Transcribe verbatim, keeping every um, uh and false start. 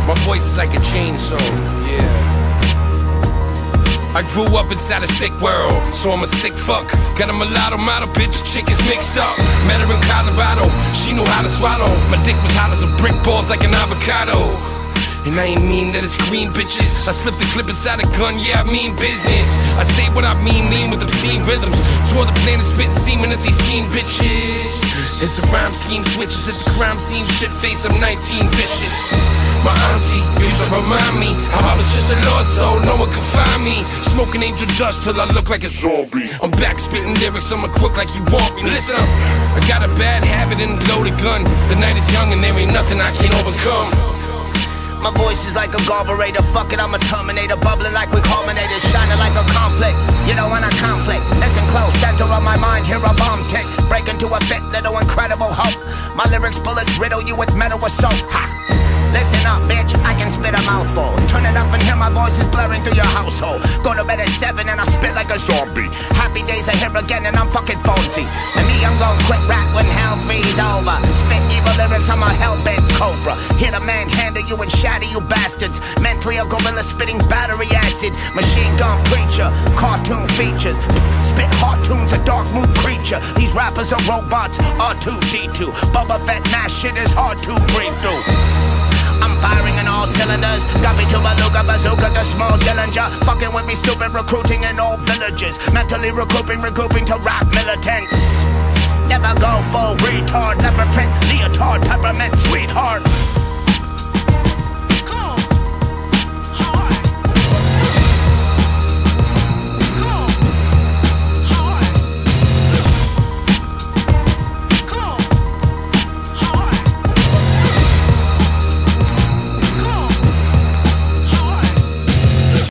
My voice is like a chainsaw, yeah. I grew up inside a sick world, so I'm a sick fuck. Got a mulatto model, bitch, chick is mixed up. Met her in Colorado, she knew how to swallow. My dick was hot as a brick, balls like an avocado. And I ain't mean that it's green, bitches. I slipped the clip inside a gun, yeah, I mean business. I say what I mean, mean with obscene rhythms. Tore the planet, spitting semen at these teen bitches. It's a rhyme scheme, switches at the crime scene. Shit face, I'm nineteen vicious. My auntie used to remind me how I was just a lost soul, no one could find me. Smoking angel dust till I look like a zombie. I'm back spitting lyrics, I'm a crook like you want me. Listen up, I got a bad habit and a loaded gun. The night is young and there ain't nothing I can't overcome. My voice is like a carburetor, fuck it, I'm a Terminator. Bubbling like we culminated, shining like a conflict. You don't want a conflict, listen close, center of my mind, hear a bomb tick. Break into a fit, little incredible hope. My lyrics bullets riddle you with metal with soap, ha! Listen up, bitch, I can spit a mouthful. Turn it up and hear my voice is blaring through your household. Go to bed at seven and I spit like a zombie. Happy days are here again and I'm fucking faulty. And me, I'm gon' quit rap when hell freeze over. Spit evil lyrics, I'm a hell-bent cobra. Hit a manhandle you and shatter you bastards. Mentally a gorilla spitting battery acid. Machine gun preacher, cartoon features. Spit hard tunes, a dark mood creature. These rappers are robots, R two D two. Boba Fett mash shit is hard to breathe through. I'm firing in all cylinders. Got me to Beluga, Bazooka, the small Dillinger. Fucking with me stupid, recruiting in all villages. Mentally recouping, recouping to rap militants. Never go full retard, never print leotard, peppermint sweetheart.